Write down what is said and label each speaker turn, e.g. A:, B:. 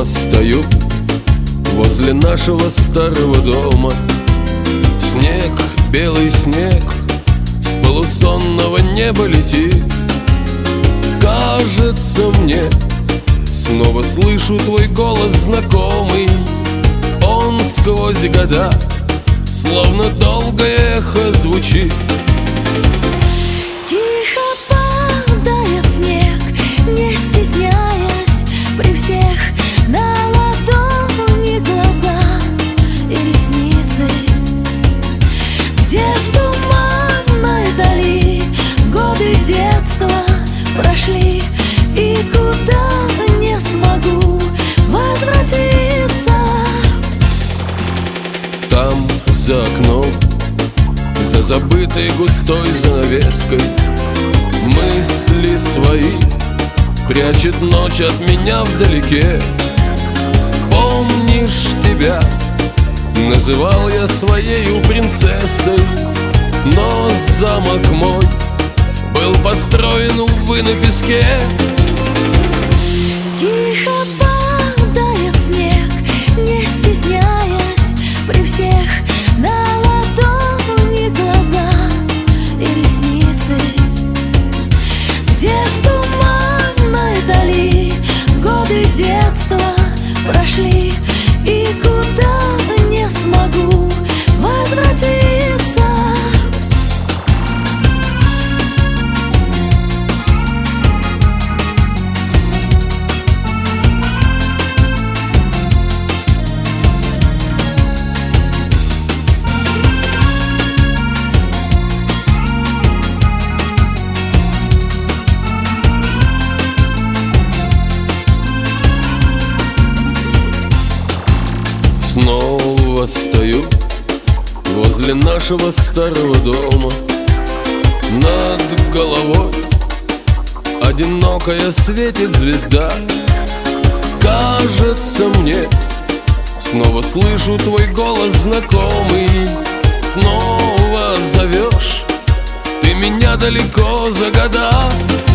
A: стою возле нашего старого дома. Снег, белый снег, с полусонного неба летит. Кажется мне, снова слышу твой голос знакомый. Он сквозь года, словно долгое эхо, звучит.
B: Тихо падает снег, не стесняясь, при всех на ладони глаза и ресницы. Где в туманной дали годы детства прошли, и куда не смогу возвратиться.
A: Там, за окном, за забытой густой занавеской, мысли свои прячет ночь от меня вдалеке. Помнишь тебя? Называл я своею принцессой, но замок мой был построен, увы, на песке.
B: Тихо падает снег, не стесняясь, при всех на ладони глаза и ресницы. Где в туманной дали годы детства прошли, и куда не смогу возвратиться.
A: Снова стою возле нашего старого дома. Над головой одинокая светит звезда. Кажется мне, снова слышу твой голос знакомый. Снова зовешь ты меня далеко за года.